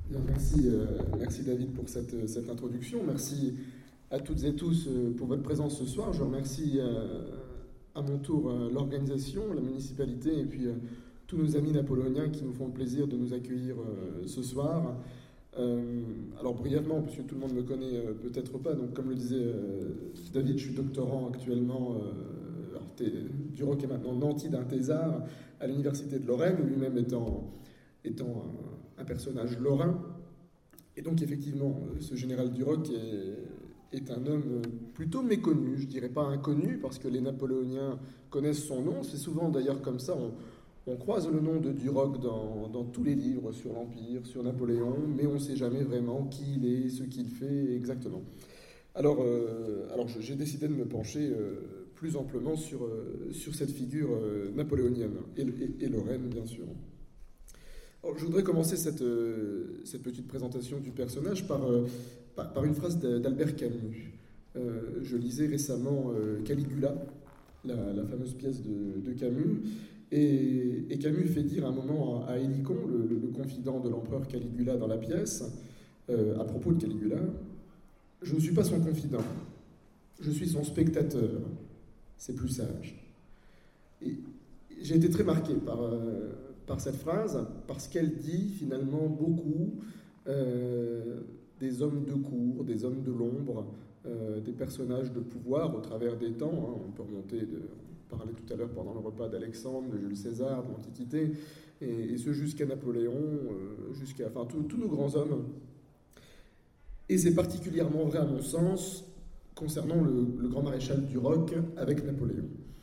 Bien, merci David pour cette introduction. Merci à toutes et tous pour votre présence ce soir. Je remercie à mon tour l'organisation, la municipalité et puis tous nos amis napoléoniens qui nous font le plaisir de nous accueillir ce soir. Alors brièvement, puisque tout le monde ne me connaît peut-être pas, donc comme le disait David, je suis doctorant actuellement, Duroc est maintenant nanti d'un thésard à l'université de Lorraine, lui-même étant un personnage lorrain. Et donc effectivement, ce général Duroc est un homme plutôt méconnu, je dirais pas inconnu, parce que les Napoléoniens connaissent son nom. C'est souvent d'ailleurs comme ça, on croise le nom de Duroc dans tous les livres sur l'Empire, sur Napoléon, mais on ne sait jamais vraiment qui il est, ce qu'il fait exactement. Alors j'ai décidé de me pencher plus amplement sur cette figure napoléonienne, et lorraine bien sûr. Alors, je voudrais commencer cette petite présentation du personnage par une phrase d'Albert Camus. Je lisais récemment Caligula, la fameuse pièce de Camus, et Camus fait dire à un moment à Hélicon, le confident de l'empereur Caligula dans la pièce, à propos de Caligula, « Je ne suis pas son confident, je suis son spectateur, c'est plus sage. » Et j'ai été très marqué par cette phrase, parce qu'elle dit finalement beaucoup des hommes de cour, des hommes de l'ombre, des personnages de pouvoir au travers des temps. Hein. On peut remonter, on parlait tout à l'heure pendant le repas d'Alexandre, de Jules César, de l'Antiquité, et ce jusqu'à Napoléon, enfin tous nos grands hommes. Et c'est particulièrement vrai à mon sens concernant le grand maréchal Duroc avec Napoléon.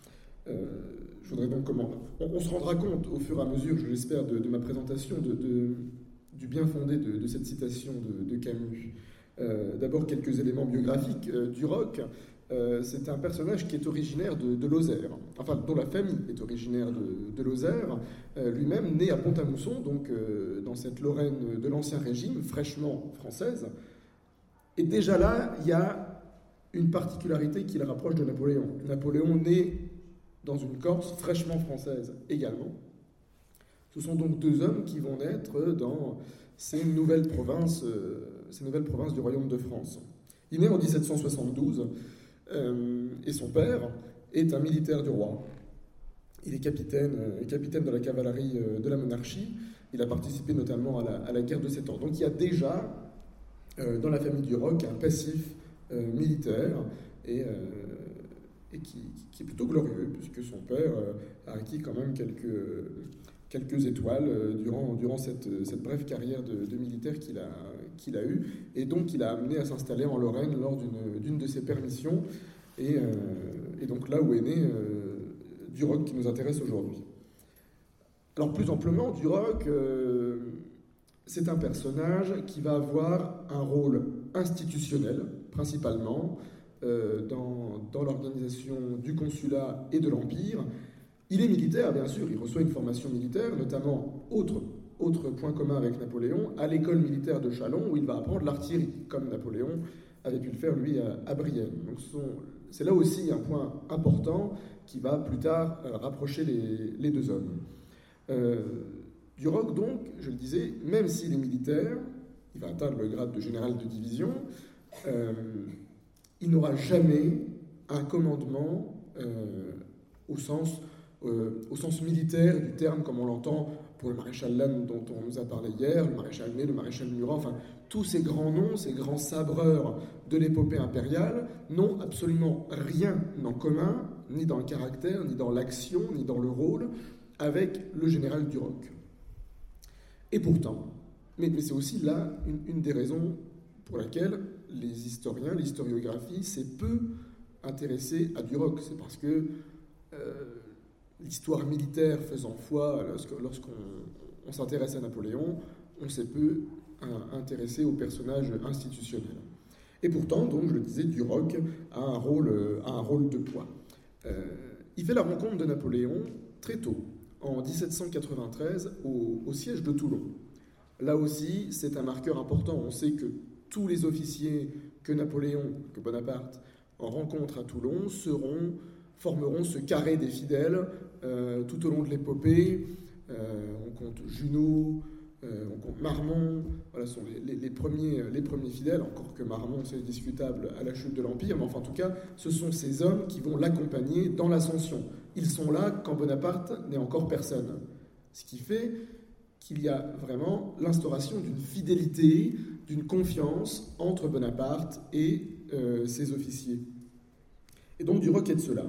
Je voudrais donc on se rendra compte au fur et à mesure, je l'espère, de ma présentation du bien fondé de cette citation de Camus. D'abord, quelques éléments biographiques. Duroc, c'est un personnage qui est originaire de Lozère, enfin dont la famille est originaire de Lozère, lui-même né à Pont-à-Mousson, donc dans cette Lorraine de l'Ancien Régime, fraîchement française. Et déjà là, il y a une particularité qui le rapproche de Napoléon. Napoléon né dans une Corse fraîchement française également. Ce sont donc deux hommes qui vont naître dans ces nouvelles provinces du royaume de France. Il naît en 1772 et son père est un militaire du roi. Il est capitaine de la cavalerie de la monarchie. Il a participé notamment à la guerre de 7 ans. Donc il y a déjà dans la famille Duroc un passif militaire et qui est plutôt glorieux, puisque son père a acquis quand même quelques étoiles durant cette brève carrière de militaire qu'il a eue, et donc il a amené à s'installer en Lorraine lors d'une de ses permissions, et donc là où est né Duroc qui nous intéresse aujourd'hui. Alors plus amplement, Duroc, c'est un personnage qui va avoir un rôle institutionnel, principalement, dans l'organisation du consulat et de l'Empire. Il est militaire, bien sûr, il reçoit une formation militaire, notamment, autre point commun avec Napoléon, à l'école militaire de Châlons, où il va apprendre l'artillerie, comme Napoléon avait pu le faire, lui, à Brienne. Donc c'est là aussi un point important qui va plus tard rapprocher les deux hommes. Duroc, donc, je le disais, même s'il est militaire, il va atteindre le grade de général de division, il n'aura jamais un commandement au sens militaire du terme, comme on l'entend pour le maréchal Lannes dont on nous a parlé hier, le maréchal Ney, le maréchal Murat, enfin tous ces grands noms, ces grands sabreurs de l'épopée impériale n'ont absolument rien en commun, ni dans le caractère, ni dans l'action, ni dans le rôle, avec le général Duroc. Et pourtant, mais c'est aussi là une des raisons pour laquelle les historiens, l'historiographie s'est peu intéressée à Duroc. C'est parce que l'histoire militaire faisant foi, lorsqu'on s'intéresse à Napoléon, on s'est peu intéressé aux personnages institutionnels. Et pourtant, donc, je le disais, Duroc a un rôle de poids. Il fait la rencontre de Napoléon très tôt, en 1793, au siège de Toulon. Là aussi, c'est un marqueur important. On sait que tous les officiers que Bonaparte rencontre à Toulon formeront ce carré des fidèles tout au long de l'épopée. On compte Junot, on compte Marmont, voilà, sont les premiers fidèles, encore que Marmont, c'est discutable à la chute de l'Empire, mais enfin, en tout cas, ce sont ces hommes qui vont l'accompagner dans l'ascension. Ils sont là quand Bonaparte n'est encore personne. Ce qui fait qu'il y a vraiment l'instauration d'une fidélité, d'une confiance entre Bonaparte et ses officiers. Et donc, Duroc est de cela.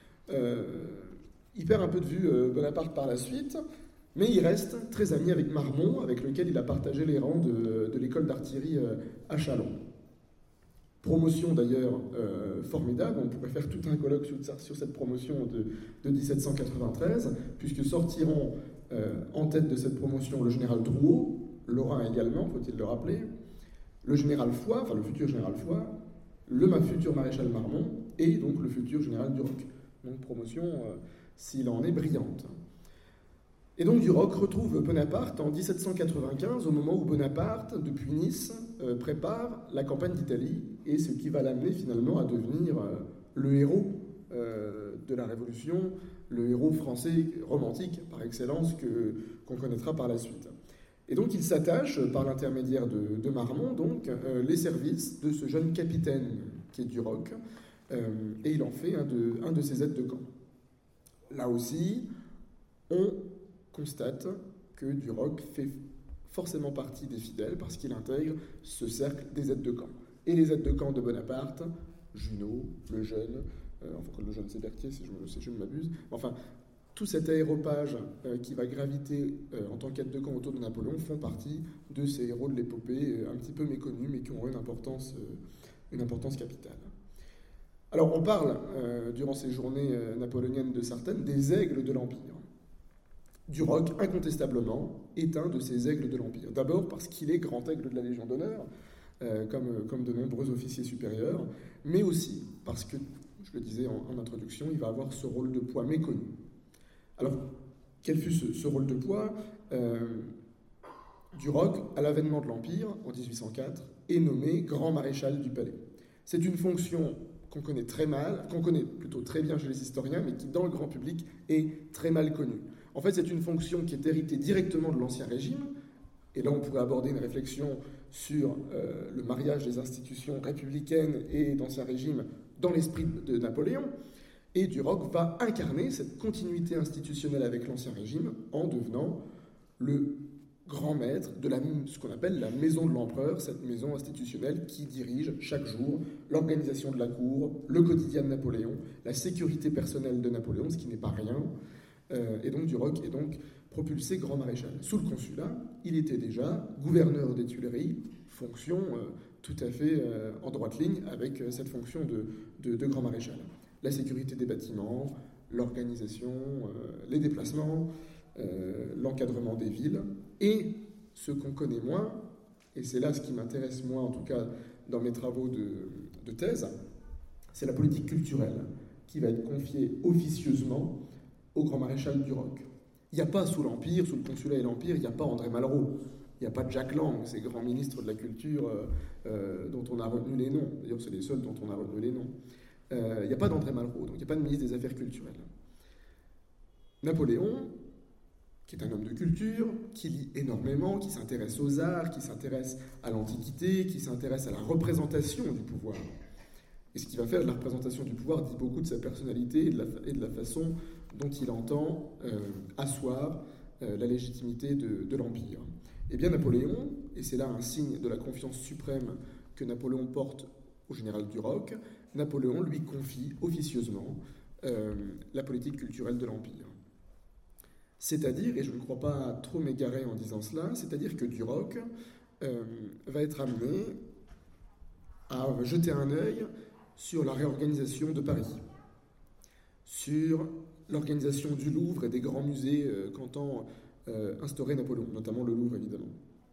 Il perd un peu de vue Bonaparte par la suite, mais il reste très ami avec Marmont, avec lequel il a partagé les rangs de l'école d'artillerie à Châlons. Promotion d'ailleurs formidable, on pourrait faire tout un colloque sur cette promotion de 1793, puisque sortiront en tête de cette promotion le général Drouot, Lorrain également, faut-il le rappeler, le général Foy, enfin le futur général Foy, le futur maréchal Marmont, et donc le futur général Duroc. Donc promotion, s'il en est, brillante. Et donc Duroc retrouve Bonaparte en 1795, au moment où Bonaparte, depuis Nice, prépare la campagne d'Italie, et ce qui va l'amener finalement à devenir le héros de la Révolution, le héros français romantique par excellence qu'on connaîtra par la suite. Et donc il s'attache, par l'intermédiaire de Marmont, donc, les services de ce jeune capitaine qui est Duroc, et il en fait un de ses aides de camp. Là aussi, on constate que Duroc fait forcément partie des fidèles parce qu'il intègre ce cercle des aides de camp. Et les aides de camp de Bonaparte, Junot, le jeune c'est Berthier si je ne m'abuse, enfin, tout cet aéropage qui va graviter en tant qu'aide de camp autour de Napoléon font partie de ces héros de l'épopée un petit peu méconnus mais qui ont une importance capitale. Alors on parle, durant ces journées napoléoniennes de Sartène, des aigles de l'Empire. Duroc, incontestablement, est un de ces aigles de l'Empire. D'abord parce qu'il est grand aigle de la Légion d'honneur, comme de nombreux officiers supérieurs, mais aussi parce que, je le disais en introduction, il va avoir ce rôle de poids méconnu. Alors, quel fut ce rôle de poids Duroc, à l'avènement de l'Empire, en 1804, est nommé grand maréchal du palais. C'est une fonction qu'on connaît plutôt très bien chez les historiens, mais qui, dans le grand public, est très mal connue. En fait, c'est une fonction qui est héritée directement de l'Ancien Régime, et là on pourrait aborder une réflexion sur le mariage des institutions républicaines et d'Ancien Régime dans l'esprit de Napoléon, et Duroc va incarner cette continuité institutionnelle avec l'Ancien Régime en devenant le grand maître de ce qu'on appelle la maison de l'empereur, cette maison institutionnelle qui dirige chaque jour l'organisation de la cour, le quotidien de Napoléon, la sécurité personnelle de Napoléon, ce qui n'est pas rien. Et donc Duroc est donc propulsé grand maréchal. Sous le consulat, il était déjà gouverneur des Tuileries, fonction tout à fait en droite ligne avec cette fonction de grand maréchal. La sécurité des bâtiments, l'organisation, les déplacements, l'encadrement des villes, et ce qu'on connaît moins, et c'est là ce qui m'intéresse moi en tout cas dans mes travaux de thèse, c'est la politique culturelle qui va être confiée officieusement au grand maréchal Duroc. Il n'y a pas sous l'Empire, sous le consulat et l'Empire, il n'y a pas André Malraux, il n'y a pas Jack Lang, ces grands ministres de la culture dont on a retenu les noms. D'ailleurs, c'est les seuls dont on a retenu les noms. Il n'y a pas d'André Malraux, donc il n'y a pas de ministre des Affaires culturelles. Napoléon, qui est un homme de culture, qui lit énormément, qui s'intéresse aux arts, qui s'intéresse à l'Antiquité, qui s'intéresse à la représentation du pouvoir. Et ce qui va faire de la représentation du pouvoir dit beaucoup de sa personnalité et de la façon dont il entend asseoir la légitimité de l'Empire. Eh bien Napoléon, et c'est là un signe de la confiance suprême que Napoléon porte au général Duroc, Napoléon lui confie officieusement la politique culturelle de l'Empire. C'est-à-dire, et je ne crois pas trop m'égarer en disant cela, c'est-à-dire que Duroc va être amené à jeter un œil sur la réorganisation de Paris, sur l'organisation du Louvre et des grands musées qu'entend instaurer Napoléon, notamment le Louvre évidemment.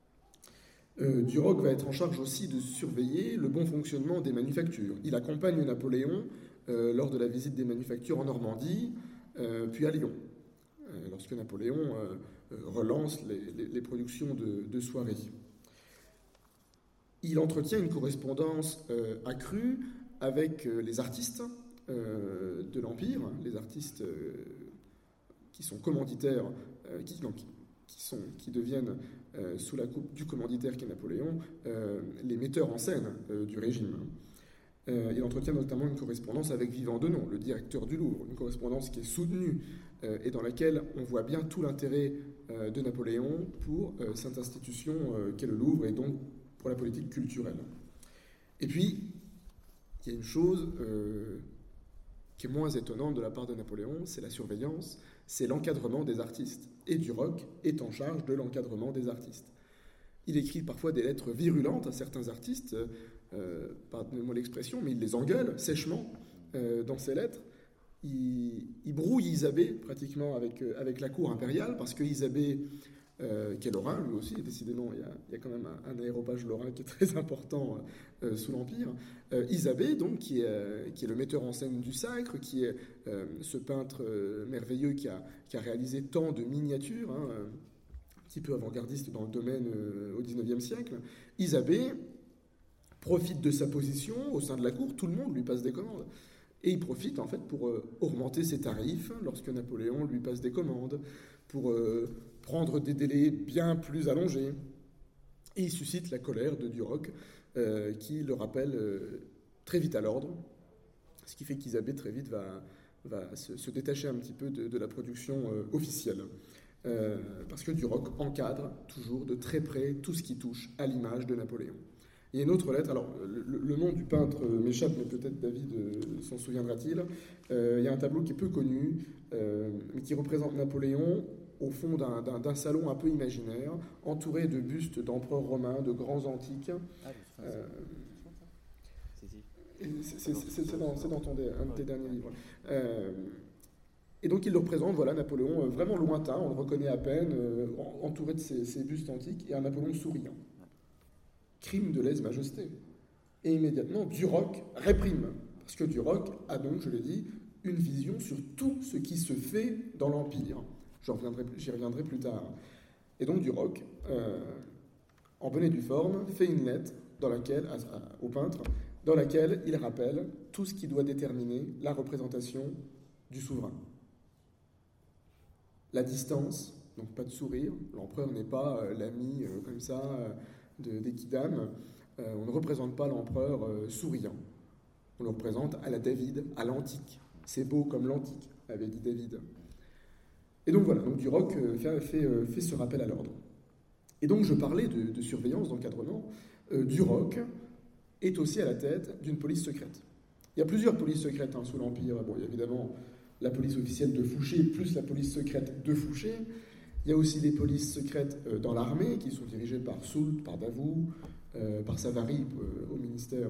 Duroc va être en charge aussi de surveiller le bon fonctionnement des manufactures. Il accompagne Napoléon lors de la visite des manufactures en Normandie, puis à Lyon, lorsque Napoléon relance les productions de soieries. Il entretient une correspondance accrue avec les artistes de l'Empire, les artistes qui sont commanditaires, qui deviennent, sous la coupe du commanditaire qu'est Napoléon, les metteurs en scène du régime. Il entretient notamment une correspondance avec Vivant Denon, le directeur du Louvre, une correspondance qui est soutenue et dans laquelle on voit bien tout l'intérêt de Napoléon pour cette institution qu'est le Louvre et donc pour la politique culturelle. Et puis, il y a une chose qui est moins étonnante de la part de Napoléon, c'est la surveillance, c'est l'encadrement des artistes. Et Duroc est en charge de l'encadrement des artistes. Il écrit parfois des lettres virulentes à certains artistes, pardonnez-moi l'expression, mais il les engueule sèchement dans ses lettres. Il brouille Isabey pratiquement avec la cour impériale, parce que Isabey, qui est lorrain, lui aussi, décidément, il y a quand même un aéropage lorrain qui est très important sous l'Empire. Isabey, donc, qui est le metteur en scène du Sacre, qui est ce peintre merveilleux qui a réalisé tant de miniatures, un petit peu avant-gardiste dans le domaine au XIXe siècle. Isabey profite de sa position au sein de la cour, tout le monde lui passe des commandes. Et il profite en fait pour augmenter ses tarifs lorsque Napoléon lui passe des commandes, pour prendre des délais bien plus allongés. Et il suscite la colère de Duroc, qui le rappelle très vite à l'ordre, ce qui fait qu'Isabey très vite va se détacher un petit peu de la production officielle. Parce que Duroc encadre toujours de très près tout ce qui touche à l'image de Napoléon. Il y a une autre lettre, alors le nom du peintre m'échappe, mais peut-être David s'en souviendra-t-il. Il y a un tableau qui est peu connu, mais qui représente Napoléon au fond d'un salon un peu imaginaire, entouré de bustes d'empereurs romains, de grands antiques. C'est dans un de tes derniers livres. Et donc il le représente, voilà, Napoléon vraiment lointain, on le reconnaît à peine, entouré de ces bustes antiques, et un Napoléon souriant. Crime de lèse-majesté. Et immédiatement, Duroc réprime. Parce que Duroc a donc, je l'ai dit, une vision sur tout ce qui se fait dans l'Empire. J'y reviendrai plus tard. Et donc Duroc, en bonne et due forme, fait une lettre au peintre, dans laquelle il rappelle tout ce qui doit déterminer la représentation du souverain. La distance, donc pas de sourire. L'empereur n'est pas l'ami comme ça des Kidam. On ne représente pas l'empereur souriant. On le représente à la David, à l'antique. C'est beau comme l'antique, avait dit David. Et donc voilà, donc Duroc fait ce rappel à l'ordre. Et donc je parlais de surveillance, d'encadrement. Duroc est aussi à la tête d'une police secrète. Il y a plusieurs polices secrètes sous l'Empire. Bon, il y a évidemment la police officielle de Fouché, plus la police secrète de Fouché. Il y a aussi des polices secrètes dans l'armée, qui sont dirigées par Soult, par Davout, par Savary au ministère.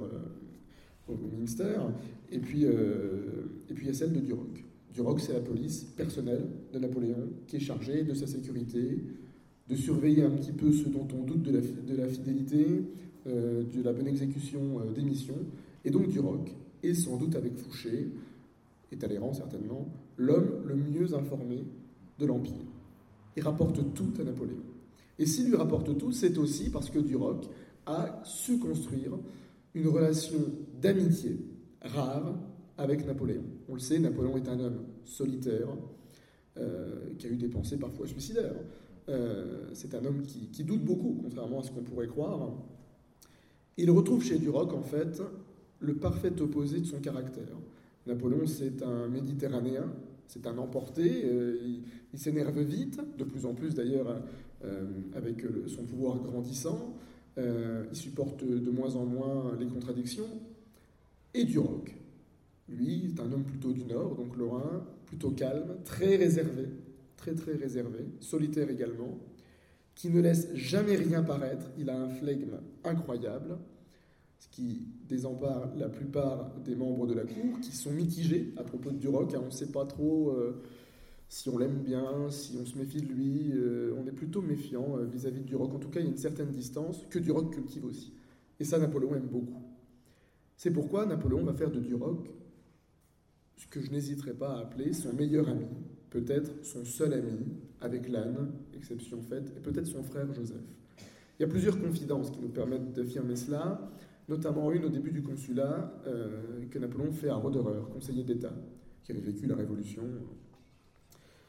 Et puis il y a celle de Duroc. Duroc, c'est la police personnelle de Napoléon, qui est chargée de sa sécurité, de surveiller un petit peu ceux dont on doute de la fidélité, de la bonne exécution des missions. Et donc Duroc est sans doute avec Fouché, et Talleyrand certainement, l'homme le mieux informé de l'Empire. Il rapporte tout à Napoléon. Et s'il lui rapporte tout, c'est aussi parce que Duroc a su construire une relation d'amitié rare avec Napoléon. On le sait, Napoléon est un homme solitaire, qui a eu des pensées parfois suicidaires. C'est un homme qui doute beaucoup, contrairement à ce qu'on pourrait croire. Il retrouve chez Duroc, en fait, le parfait opposé de son caractère. Napoléon, c'est un Méditerranéen, c'est un emporté, il s'énerve vite, de plus en plus d'ailleurs avec son pouvoir grandissant, il supporte de moins en moins les contradictions. Et Duroc, lui, est un homme plutôt du Nord, donc lorrain, plutôt calme, très réservé, très réservé, solitaire également, qui ne laisse jamais rien paraître, il a un flegme incroyable, ce qui désempare la plupart des membres de la cour, qui sont mitigés à propos de Duroc. On ne sait pas trop si on l'aime bien, si on se méfie de lui. On est plutôt méfiant vis-à-vis de Duroc. En tout cas, il y a une certaine distance que Duroc cultive aussi. Et ça, Napoléon aime beaucoup. C'est pourquoi Napoléon va faire de Duroc ce que je n'hésiterai pas à appeler son meilleur ami, peut-être son seul ami, avec l'âne, exception faite, et peut-être son frère Joseph. Il y a plusieurs confidences qui nous permettent d'affirmer cela, notamment une au début du consulat que Napoléon fait à Roderer, conseiller d'État, qui avait vécu la Révolution.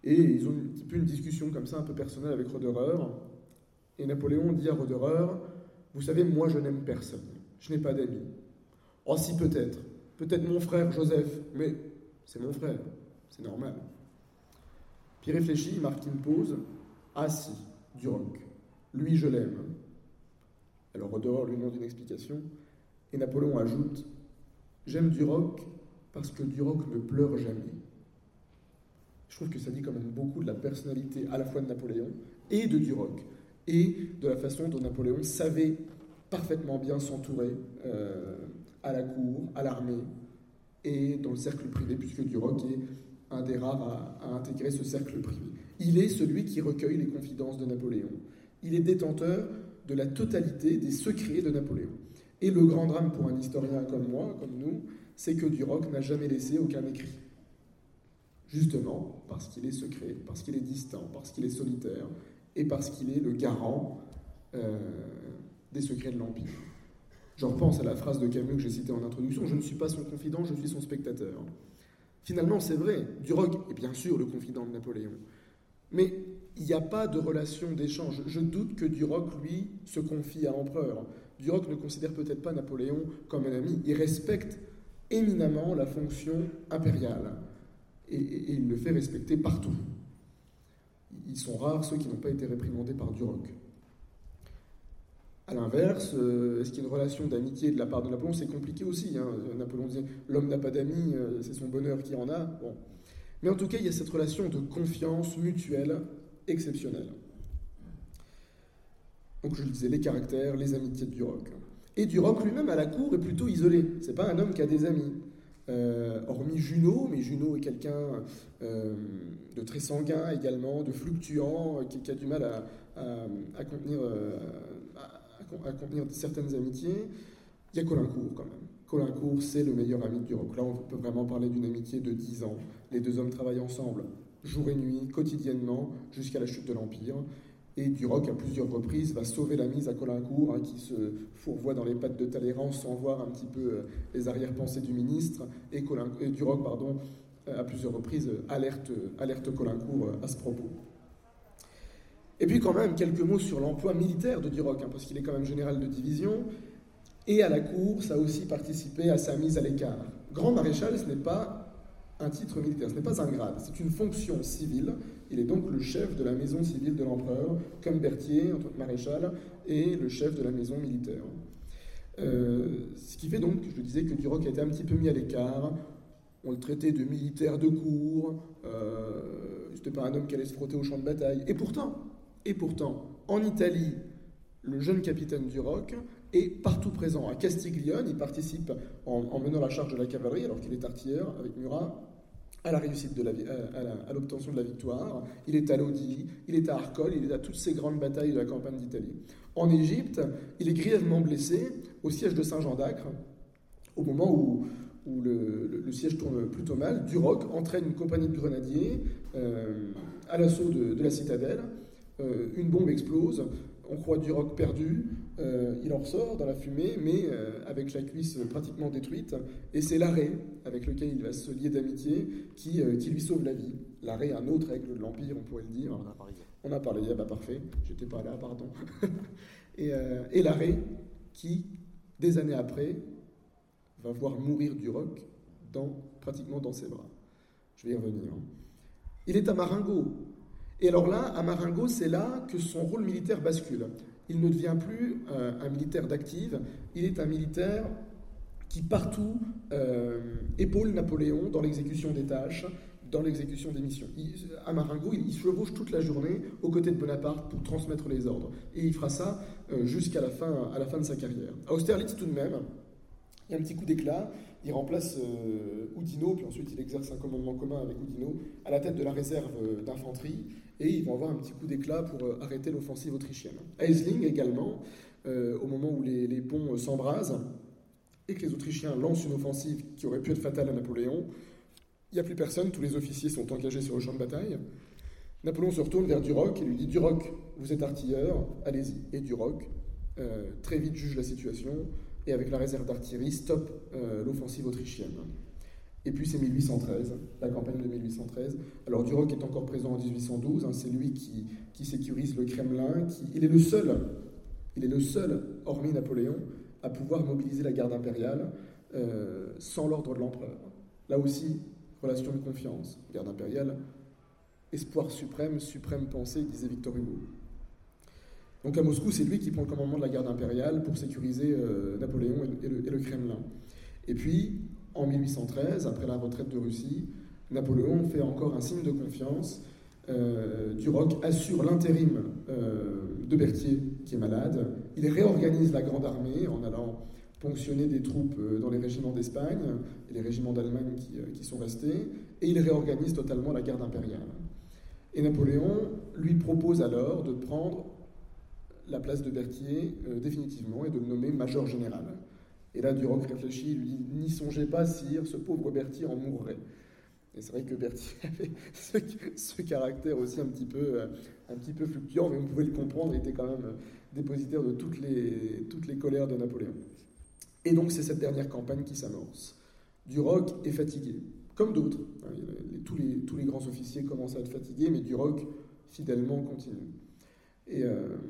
Et ils ont un petit peu une discussion comme ça, un peu personnelle avec Roderer. Et Napoléon dit à Roderer, vous savez, moi je n'aime personne, je n'ai pas d'amis. Oh si, peut-être mon frère Joseph, mais c'est mon frère, c'est normal. Puis il réfléchit, il marque une pause. Ah si, Duroc, lui je l'aime. Alors Roderer lui demande une explication, et Napoléon ajoute, j'aime Duroc parce que Duroc ne pleure jamais. Je trouve que ça dit quand même beaucoup de la personnalité à la fois de Napoléon et de Duroc, et de la façon dont Napoléon savait parfaitement bien s'entourer à la cour, à l'armée et dans le cercle privé, puisque Duroc est un des rares à intégrer ce cercle privé. Il est celui qui recueille les confidences de Napoléon. Il est détenteur de la totalité des secrets de Napoléon. Et le grand drame pour un historien comme moi, comme nous, c'est que Duroc n'a jamais laissé aucun écrit. Justement parce qu'il est secret, parce qu'il est distant, parce qu'il est solitaire, et parce qu'il est le garant des secrets de l'Empire. Je repense à la phrase de Camus que j'ai citée en introduction, « Je ne suis pas son confident, je suis son spectateur ». Finalement, c'est vrai, Duroc est bien sûr le confident de Napoléon, mais il n'y a pas de relation d'échange. Je doute que Duroc, lui, se confie à l'empereur. Duroc ne considère peut-être pas Napoléon comme un ami, il respecte éminemment la fonction impériale, et il le fait respecter partout. Ils sont rares ceux qui n'ont pas été réprimandés par Duroc. A l'inverse, est-ce qu'il y a une relation d'amitié de la part de Napoléon? C'est compliqué aussi. Napoléon disait « l'homme n'a pas d'amis, c'est son bonheur qui en a ». Bon. Mais en tout cas, il y a cette relation de confiance mutuelle exceptionnelle. Donc je le disais, les caractères, les amitiés de Duroc. Et Duroc lui-même, à la cour, est plutôt isolé. C'est pas un homme qui a des amis. Hormis Junot, mais Junot est quelqu'un de très sanguin également, de fluctuant, qui a du mal à contenir certaines amitiés. Il y a Caulaincourt quand même. Caulaincourt, c'est le meilleur ami de Duroc. Là, on peut vraiment parler d'une amitié de 10 ans. Les deux hommes travaillent ensemble, jour et nuit, quotidiennement, jusqu'à la chute de l'Empire. Et Duroc, à plusieurs reprises, va sauver la mise à Caulaincourt, qui se fourvoie dans les pattes de Talleyrand sans voir un petit peu les arrière-pensées du ministre. Et Duroc, à plusieurs reprises, alerte Caulaincourt à ce propos. Et puis quand même, quelques mots sur l'emploi militaire de Duroc, parce qu'il est quand même général de division. Et à la cour, ça a aussi participé à sa mise à l'écart. Grand maréchal, ce n'est pas un titre militaire, ce n'est pas un grade, c'est une fonction civile. Il est donc le chef de la maison civile de l'empereur, comme Berthier, en tant que maréchal, et le chef de la maison militaire. Ce qui fait donc, je le disais, que Duroc a été un petit peu mis à l'écart. On le traitait de militaire de cour, c'était pas un homme qui allait se frotter au champ de bataille. Et pourtant, en Italie, le jeune capitaine Duroc est partout présent. À Castiglione, il participe en menant la charge de la cavalerie, alors qu'il est artilleur avec Murat, à la réussite à l'obtention de la victoire. Il est à Lodi, il est à Arcole, il est à toutes ces grandes batailles de la campagne d'Italie. En Égypte, il est grièvement blessé au siège de Saint-Jean d'Acre, au moment où le siège tourne plutôt mal. Duroc entraîne une compagnie de grenadiers à l'assaut de la citadelle. Une bombe explose, on croit Duroc perdu, il en ressort dans la fumée, mais avec la cuisse pratiquement détruite, et c'est Larrey, avec lequel il va se lier d'amitié, qui lui sauve la vie. Larrey, un autre aigle de l'Empire, on pourrait le dire. On a parlé, ah bah parfait, j'étais pas là, pardon. et Larrey, qui, des années après, va voir mourir Duroc pratiquement dans ses bras. Je vais y revenir. Il est à Marengo. Et alors là, à Marengo, c'est là que son rôle militaire bascule. Il ne devient plus un militaire d'active, il est un militaire qui partout épaule Napoléon dans l'exécution des tâches, dans l'exécution des missions. À Marengo, il chevauche toute la journée aux côtés de Bonaparte pour transmettre les ordres. Et il fera ça jusqu'à la fin de sa carrière. À Austerlitz, tout de même, il y a un petit coup d'éclat. Il remplace Oudinot, puis ensuite il exerce un commandement commun avec Oudinot à la tête de la réserve d'infanterie, et ils vont avoir un petit coup d'éclat pour arrêter l'offensive autrichienne. À Essling également, au moment où les ponts s'embrasent et que les Autrichiens lancent une offensive qui aurait pu être fatale à Napoléon, il n'y a plus personne, tous les officiers sont engagés sur le champ de bataille. Napoléon se retourne vers Duroc et lui dit « Duroc, vous êtes artilleur, allez-y ». Et Duroc, très vite, juge la situation et avec la réserve d'artillerie, stoppe l'offensive autrichienne. Et puis c'est 1813, la campagne de 1813. Alors Duroc est encore présent en 1812, c'est lui qui sécurise le Kremlin, il est le seul, hormis Napoléon, à pouvoir mobiliser la garde impériale sans l'ordre de l'empereur. Là aussi, relation de confiance. Garde impériale, espoir suprême, suprême pensée, disait Victor Hugo. Donc à Moscou, c'est lui qui prend le commandement de la garde impériale pour sécuriser Napoléon et le Kremlin. Et puis, en 1813, après la retraite de Russie, Napoléon fait encore un signe de confiance. Duroc assure l'intérim de Berthier, qui est malade. Il réorganise la grande armée en allant ponctionner des troupes dans les régiments d'Espagne et les régiments d'Allemagne qui sont restés, et il réorganise totalement la garde impériale. Et Napoléon lui propose alors de prendre la place de Berthier définitivement et de le nommer major général. Et là, Duroc réfléchit, il lui dit « N'y songez pas, sire, ce pauvre Berthier en mourrait ». Et c'est vrai que Berthier avait ce caractère aussi un petit peu fluctuant, mais vous pouvez le comprendre, il était quand même dépositaire de toutes les colères de Napoléon. Et donc c'est cette dernière campagne qui s'amorce. Duroc est fatigué, comme d'autres. Tous les grands officiers commencent à être fatigués, mais Duroc, fidèlement, continue. Et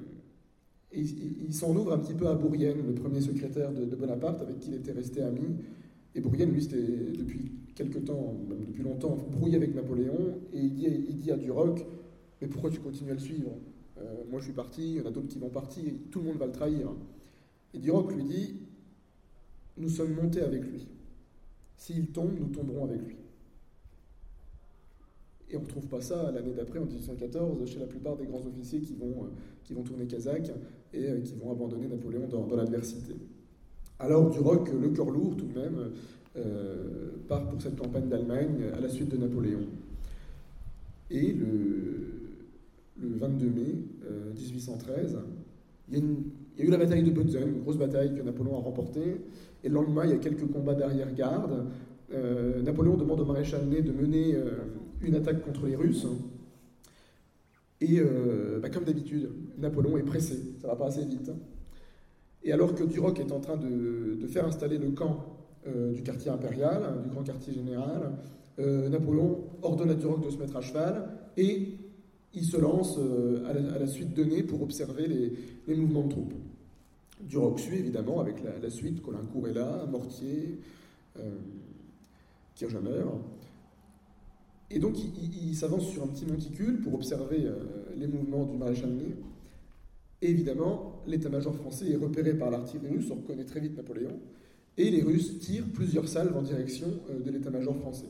il s'en ouvre un petit peu à Bourrienne, le premier secrétaire de Bonaparte, avec qui il était resté ami. Et Bourrienne, lui, c'était depuis quelque temps, même depuis longtemps, brouillé avec Napoléon, et il dit à Duroc « Mais pourquoi tu continues à le suivre ? Moi, je suis parti, il y en a d'autres qui vont partir, et tout le monde va le trahir. » Et Duroc lui dit « Nous sommes montés avec lui. S'il tombe, nous tomberons avec lui. » Et on ne retrouve pas ça l'année d'après, en 1814, chez la plupart des grands officiers qui vont tourner kazakh et qui vont abandonner Napoléon dans l'adversité. Alors Duroc, le cœur lourd tout de même, part pour cette campagne d'Allemagne à la suite de Napoléon. Et le 22 mai 1813, il y a eu la bataille de Potsdam, une grosse bataille que Napoléon a remportée. Et le lendemain, il y a quelques combats d'arrière-garde. Napoléon demande au maréchal Ney de mener une attaque contre les Russes. Et comme d'habitude, Napoléon est pressé, ça ne va pas assez vite. Et alors que Duroc est en train de faire installer le camp du quartier impérial, du grand quartier général, Napoléon ordonne à Duroc de se mettre à cheval et il se lance à la suite de Ney pour observer les mouvements de troupes. Duroc suit évidemment avec la suite, Caulaincourt est là, Mortier, Kirchhammer. Et donc il s'avance sur un petit monticule pour observer les mouvements du maréchal Ney. Et évidemment, l'état-major français est repéré par l'artillerie russe, on reconnaît très vite Napoléon, et les Russes tirent plusieurs salves en direction de l'état-major français.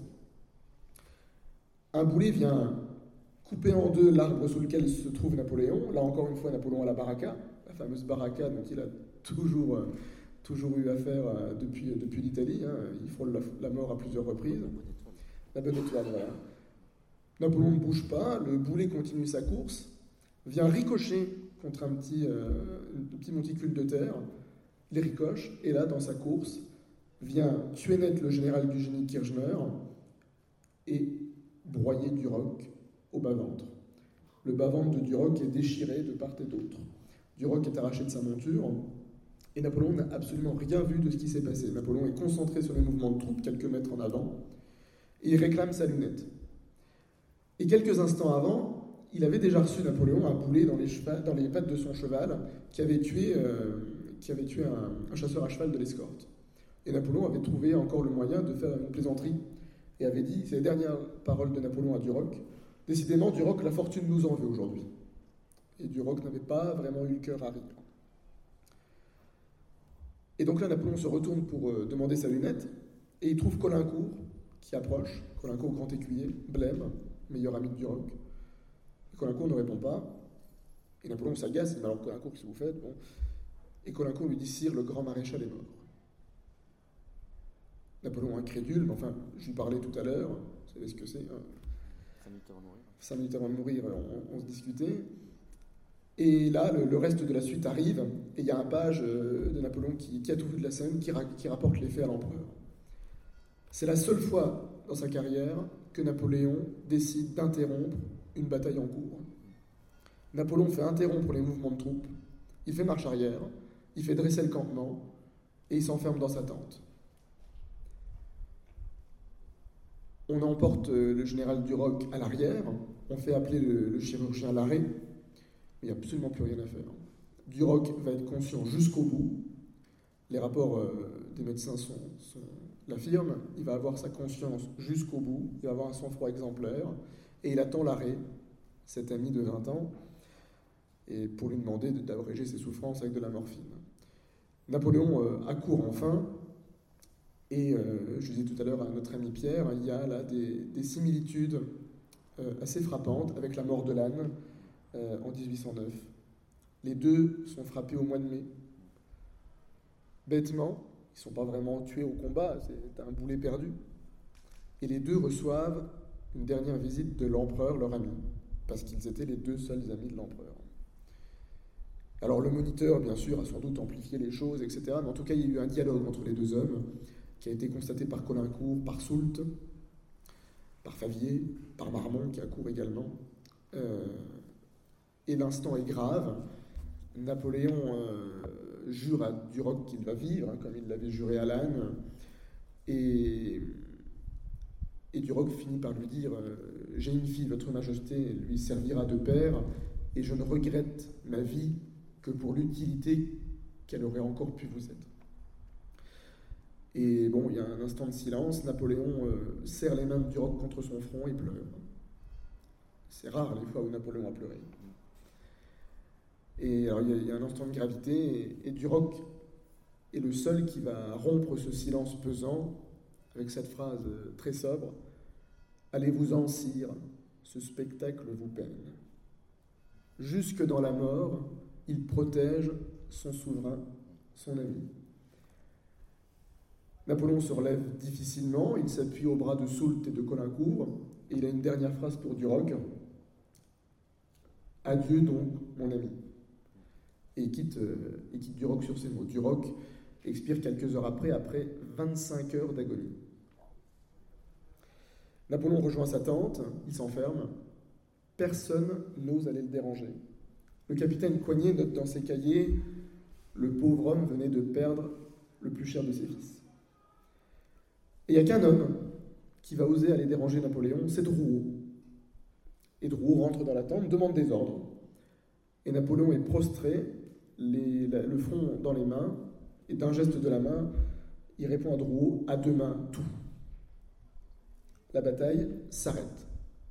Un boulet vient couper en deux l'arbre sous lequel se trouve Napoléon. Là encore une fois, Napoléon a la baraka, la fameuse baraka dont il a toujours eu affaire depuis l'Italie. Il frôle la mort à plusieurs reprises. La bonne étoile, voilà. Napoléon ne bouge pas, le boulet continue sa course, vient ricocher contre un petit monticule de terre, il ricoche, et là, dans sa course, vient tuer net le général du génie Kirchhammer et broyer Duroc au bas-ventre. Le bas-ventre de Duroc est déchiré de part et d'autre. Duroc est arraché de sa monture, et Napoléon n'a absolument rien vu de ce qui s'est passé. Napoléon est concentré sur les mouvements de troupes quelques mètres en avant, et il réclame sa lunette. Et quelques instants avant, il avait déjà reçu, Napoléon, un boulet dans les pattes de son cheval qui avait tué un chasseur à cheval de l'escorte. Et Napoléon avait trouvé encore le moyen de faire une plaisanterie et avait dit, c'est les dernières paroles de Napoléon à Duroc, « Décidément, Duroc, la fortune nous en veut aujourd'hui. » Et Duroc n'avait pas vraiment eu le cœur à rire. Et donc là, Napoléon se retourne pour demander sa lunette et il trouve Caulaincourt qui approche, Caulaincourt grand écuyer, blême, meilleur ami de Duroc. Caulaincourt ne répond pas, et Napoléon s'agace, il dit « Alors Caulaincourt, qu'est-ce que vous faites ?» Et Caulaincourt lui dit « Sire, le grand maréchal est mort. » Napoléon incrédule, mais enfin, je vous parlais tout à l'heure, vous savez ce que c'est, 5 minutes avant de mourir, on se discutait. Et là, le reste de la suite arrive, et il y a un page de Napoléon qui a tout vu de la scène, qui rapporte les faits à l'empereur. C'est la seule fois dans sa carrière que Napoléon décide d'interrompre une bataille en cours. Napoléon fait interrompre les mouvements de troupes, il fait marche arrière, il fait dresser le campement, et il s'enferme dans sa tente. On emporte le général Duroc à l'arrière, on fait appeler le chirurgien Larrey, il n'y a absolument plus rien à faire. Duroc va être conscient jusqu'au bout, les rapports des médecins l'affirment, il va avoir sa conscience jusqu'au bout, il va avoir un sang-froid exemplaire, et il attend Larrey, cet ami de 20 ans, et pour lui demander d'abréger ses souffrances avec de la morphine. Napoléon accourt enfin, et je disais tout à l'heure à notre ami Pierre, il y a là des similitudes assez frappantes avec la mort de l'âne en 1809. Les deux sont frappés au mois de mai. Bêtement, ils ne sont pas vraiment tués au combat, c'est un boulet perdu. Et les deux reçoivent une dernière visite de l'empereur, leur ami, parce qu'ils étaient les deux seuls amis de l'empereur. Alors le moniteur, bien sûr, a sans doute amplifié les choses, etc. Mais en tout cas, il y a eu un dialogue entre les deux hommes qui a été constaté par Caulaincourt, par Soult, par Favier, par Marmont, qui accourt également. Et l'instant est grave. Napoléon jure à Duroc qu'il va vivre, comme il l'avait juré à Lannes. Et Duroc finit par lui dire « J'ai une fille, votre majesté lui servira de père, et je ne regrette ma vie que pour l'utilité qu'elle aurait encore pu vous être. » Et bon, il y a un instant de silence, Napoléon serre les mains de Duroc contre son front et pleure. C'est rare les fois où Napoléon a pleuré. Et alors il y a un instant de gravité, et Duroc est le seul qui va rompre ce silence pesant avec cette phrase très sobre « Allez-vous-en, sire, ce spectacle vous peine. » Jusque dans la mort, il protège son souverain, son ami. Napoléon se relève difficilement, il s'appuie au bras de Soult et de Caulaincourt, et il a une dernière phrase pour Duroc. « Adieu donc, mon ami. » Et il quitte Duroc sur ces mots. Duroc expire quelques heures après 25 heures d'agonie. Napoléon rejoint sa tente, il s'enferme. Personne n'ose aller le déranger. Le capitaine Coignet note dans ses cahiers « Le pauvre homme venait de perdre le plus cher de ses fils. » Et il n'y a qu'un homme qui va oser aller déranger Napoléon, c'est Drouot. Et Drouot rentre dans la tente, demande des ordres. Et Napoléon est prostré, le front dans les mains, et d'un geste de la main, il répond à Drouot « À deux mains, tout ». La bataille s'arrête.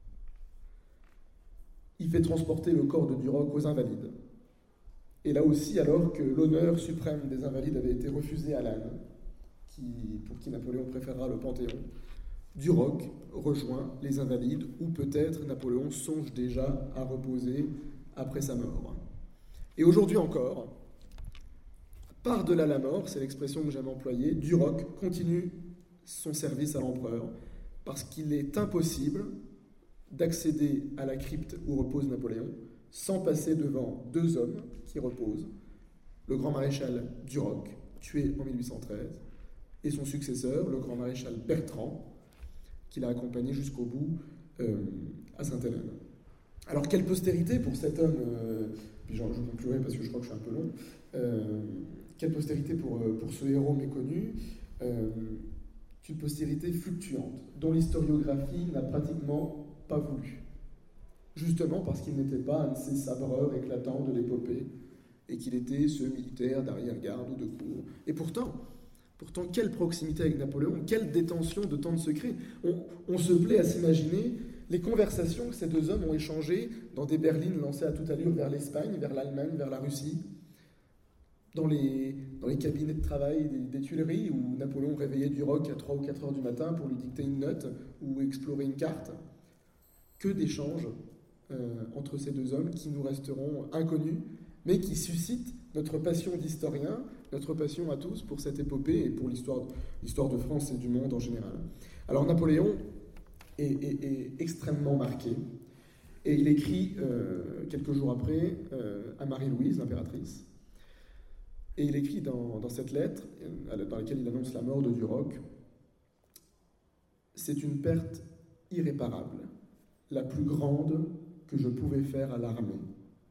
Il fait transporter le corps de Duroc aux Invalides. Et là aussi, alors que l'honneur suprême des Invalides avait été refusé à Lannes, pour qui Napoléon préférera le Panthéon, Duroc rejoint les Invalides, où peut-être Napoléon songe déjà à reposer après sa mort. Et aujourd'hui encore, par-delà la mort, c'est l'expression que j'aime employer, Duroc continue son service à l'empereur, parce qu'il est impossible d'accéder à la crypte où repose Napoléon sans passer devant deux hommes qui reposent, le grand maréchal Duroc, tué en 1813, et son successeur, le grand maréchal Bertrand, qui l'a accompagné jusqu'au bout à Sainte-Hélène. Alors, quelle postérité pour cet homme, puis je conclurai parce que je crois que je suis un peu long, quelle postérité pour ce héros méconnu, une postérité fluctuante, dont l'historiographie n'a pratiquement pas voulu. Justement parce qu'il n'était pas un de ces sabreurs éclatants de l'épopée, et qu'il était ce militaire d'arrière-garde ou de cour. Et pourtant, quelle proximité avec Napoléon, quelle détention de tant de secrets. On se plaît à s'imaginer les conversations que ces deux hommes ont échangées dans des berlines lancées à toute allure vers l'Espagne, vers l'Allemagne, vers la Russie, dans les cabinets de travail des Tuileries, où Napoléon réveillait Duroc à 3 ou 4 heures du matin pour lui dicter une note ou explorer une carte. Que d'échanges entre ces deux hommes qui nous resteront inconnus, mais qui suscitent notre passion d'historien, notre passion à tous pour cette épopée et pour l'histoire de France et du monde en général. Alors Napoléon est extrêmement marqué, et il écrit quelques jours après à Marie-Louise, l'impératrice, et il écrit dans cette lettre, dans laquelle il annonce la mort de Duroc, « C'est une perte irréparable, la plus grande que je pouvais faire à l'armée.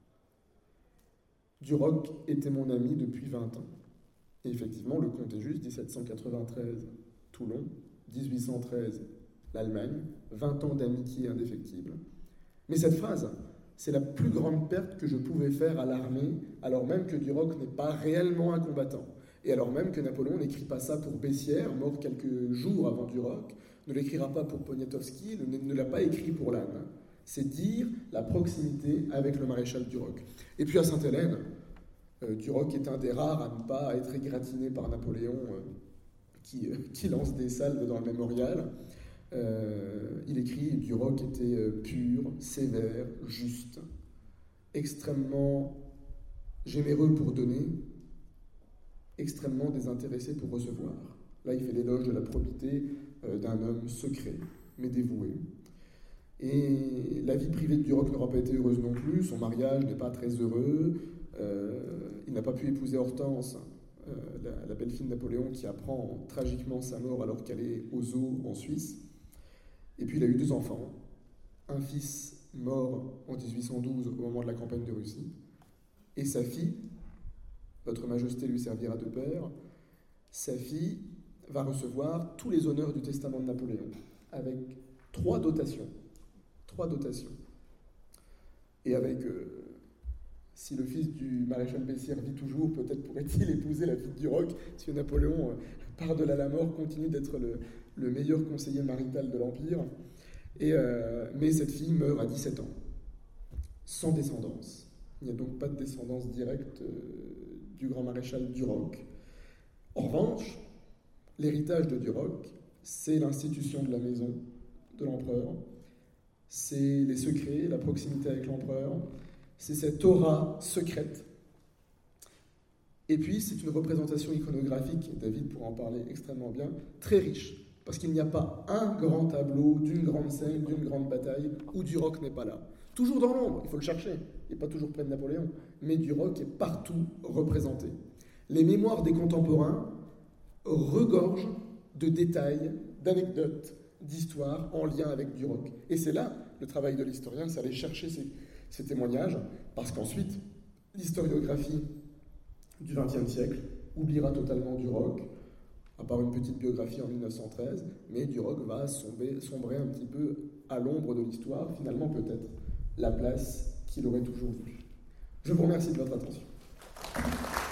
Duroc était mon ami depuis 20 ans. » Et effectivement, le compte est juste, 1793, Toulon, 1813, l'Allemagne, 20 ans d'amitié indéfectible. Mais cette phrase, c'est la plus grande perte que je pouvais faire à l'armée, alors même que Duroc n'est pas réellement un combattant. Et alors même que Napoléon n'écrit pas ça pour Bessières, mort quelques jours avant Duroc, ne l'écrira pas pour Poniatowski, ne l'a pas écrit pour Lannes. C'est dire la proximité avec le maréchal Duroc. Et puis à Sainte-Hélène, Duroc est un des rares à ne pas être égratigné par Napoléon qui lance des salves dans le mémorial. Il écrit « Duroc était pur, sévère, juste, extrêmement généreux pour donner, extrêmement désintéressé pour recevoir ». Là, il fait l'éloge de la probité d'un homme secret, mais dévoué. Et la vie privée de Duroc n'aura pas été heureuse non plus, son mariage n'est pas très heureux, il n'a pas pu épouser Hortense, la belle-fille de Napoléon qui apprend tragiquement sa mort alors qu'elle est aux eaux en Suisse. Et puis il a eu 2 enfants, un fils mort en 1812 au moment de la campagne de Russie, et sa fille, votre majesté lui servira de père, sa fille va recevoir tous les honneurs du testament de Napoléon, avec 3 dotations. 3 dotations. Et avec, si le fils du maréchal Bessières vit toujours, peut-être pourrait-il épouser la fille de Duroc, si Napoléon, par-delà la mort, continue d'être le meilleur conseiller marital de l'Empire. Mais cette fille meurt à 17 ans, sans descendance. Il n'y a donc pas de descendance directe du grand maréchal Duroc. En revanche, l'héritage de Duroc, c'est l'institution de la maison de l'empereur, c'est les secrets, la proximité avec l'empereur, c'est cette aura secrète. Et puis, c'est une représentation iconographique, David pourra en parler extrêmement bien, très riche, parce qu'il n'y a pas un grand tableau d'une grande scène, d'une grande bataille, où Duroc n'est pas là. Toujours dans l'ombre, il faut le chercher, il n'est pas toujours près de Napoléon, mais Duroc est partout représenté. Les mémoires des contemporains regorgent de détails, d'anecdotes, d'histoires en lien avec Duroc. Et c'est là le travail de l'historien, c'est aller chercher ces témoignages, parce qu'ensuite, l'historiographie du XXe siècle oubliera totalement Duroc, à part une petite biographie en 1913, mais Duroc va sombrer un petit peu à l'ombre de l'histoire, finalement peut-être la place qu'il aurait toujours vue. Je vous remercie de votre attention.